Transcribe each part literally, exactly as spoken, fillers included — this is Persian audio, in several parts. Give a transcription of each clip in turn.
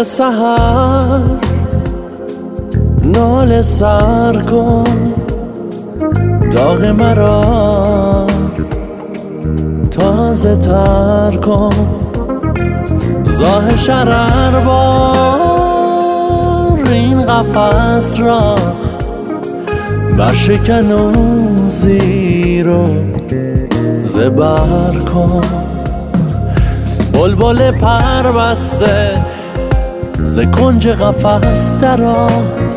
سحر ناله سر کن، داغ مرا تازه تر کن، زاه شرر بار این قفس را برشکن و زیر و زبر کن. بلبل پر بسته ز کنج قفس درآ،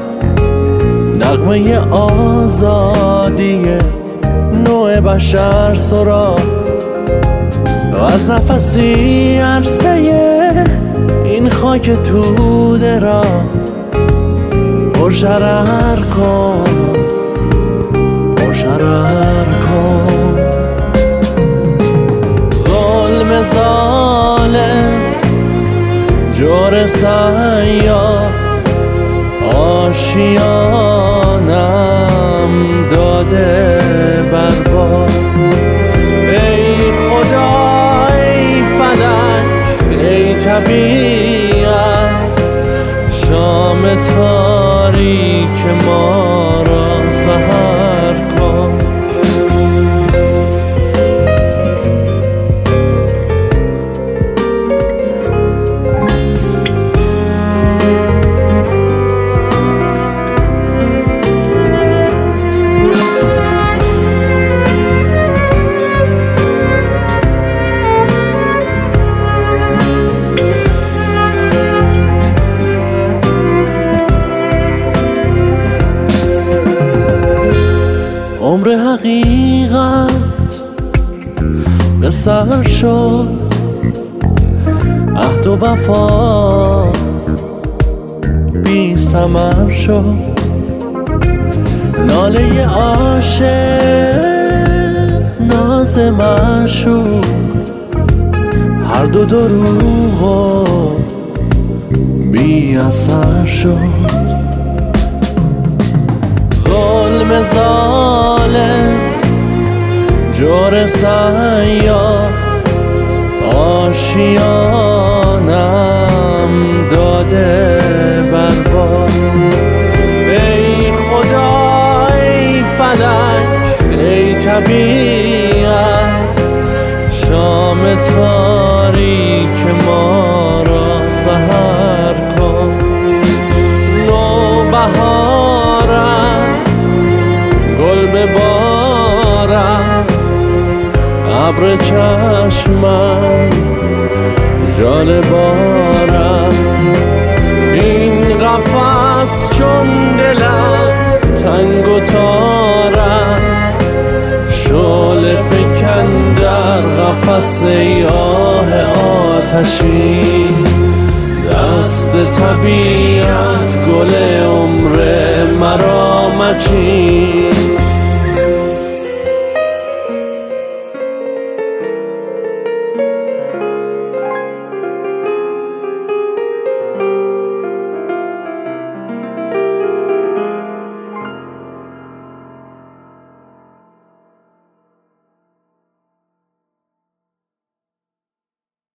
نغمه آزادی نوع بشر سرا، و از نفسی عرصه این خاک توده را پرشرر کن، پرشرر کن. ظلم ظالم جور سیاه آشیانم داده برباد. ای خدا ای فلک ای طبیعت، شام تاریک ما را سحر کن. عمر حقیقت به سر شد، عهد و وفا بی ثمر شد، ناله عاشق ناز معشوق هر دو دروغ و بی اثر شد. ظلم ظالم جور سیاه آشیانم داده برباد. ای خدا ای فلک ای طبیعت، شام تاریک ما را سحر کن. نوبهار است گل به بار است، ابر چشمم ژاله بار است. این قفس چون دلم تنگ و تار است، شعله فکن در قفس ای آه آتشی. دست طبیعت گل عمر مرا مچین.